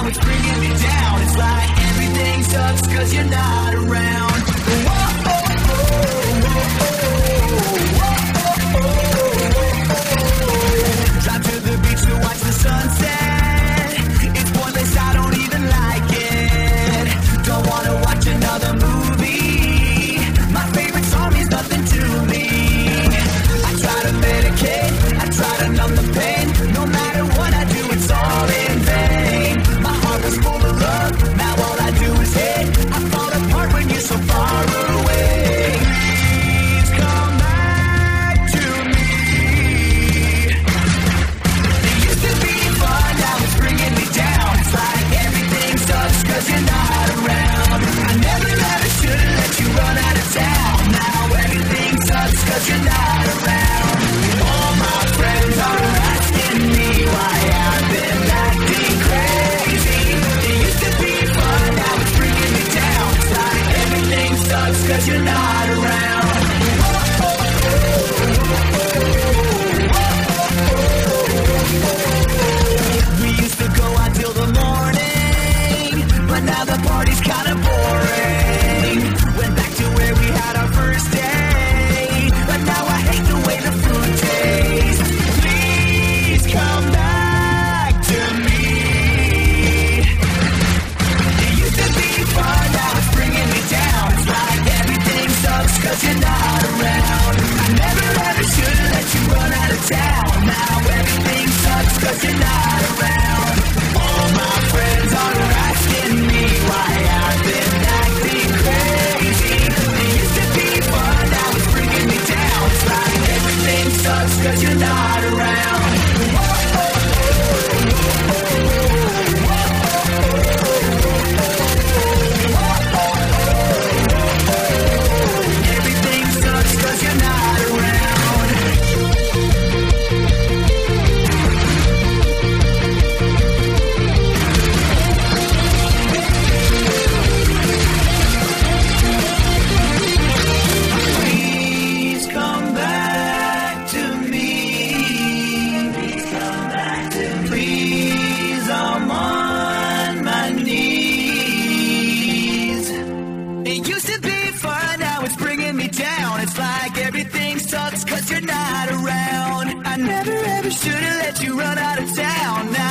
now it's bringing me down. It's like everything sucks cause you're not around. Drive to the beach to watch the sunset. It's pointless, I don't even like it. Don't wanna watch another movie. My favorite song means nothing to me. I try to medicate, I try to numb the pain. No matter what I do, it's all in vain. My heart was full of love, now all I do is hate. I fall apart when you're so far away. Please come back to me. It used to be fun, now it's bringing me down. It's like everything sucks cause you're not around. I never ever should've let you run out of town. Now everything sucks cause you're not around. All my friends are asking me why I've been acting crazy. It used to be fun, now it's bringing me down. It's like everything sucks cause you're not around. We used to go out till the morning, but now the party's kinda boring. Went back to where we had our first day, but now I hate the way the food tastes. Please come back to me. It used to be fun, now it's bringing me down. It's like everything sucks cause you're not around. I never ever should've let you run out of town. Now everything sucks cause you're not around. All my friends are asking me why I've been acting crazy. It used to be fun, now it's bringing me down. It's like everything sucks cause you're not around. Everything sucks cause you're not around. Please come back to me. Please come back to me. Please, I'm on my knees. It used to be fun, now it's bringing me down. It's like everything sucks cause you're not around. I never ever should've let you run out of town. Now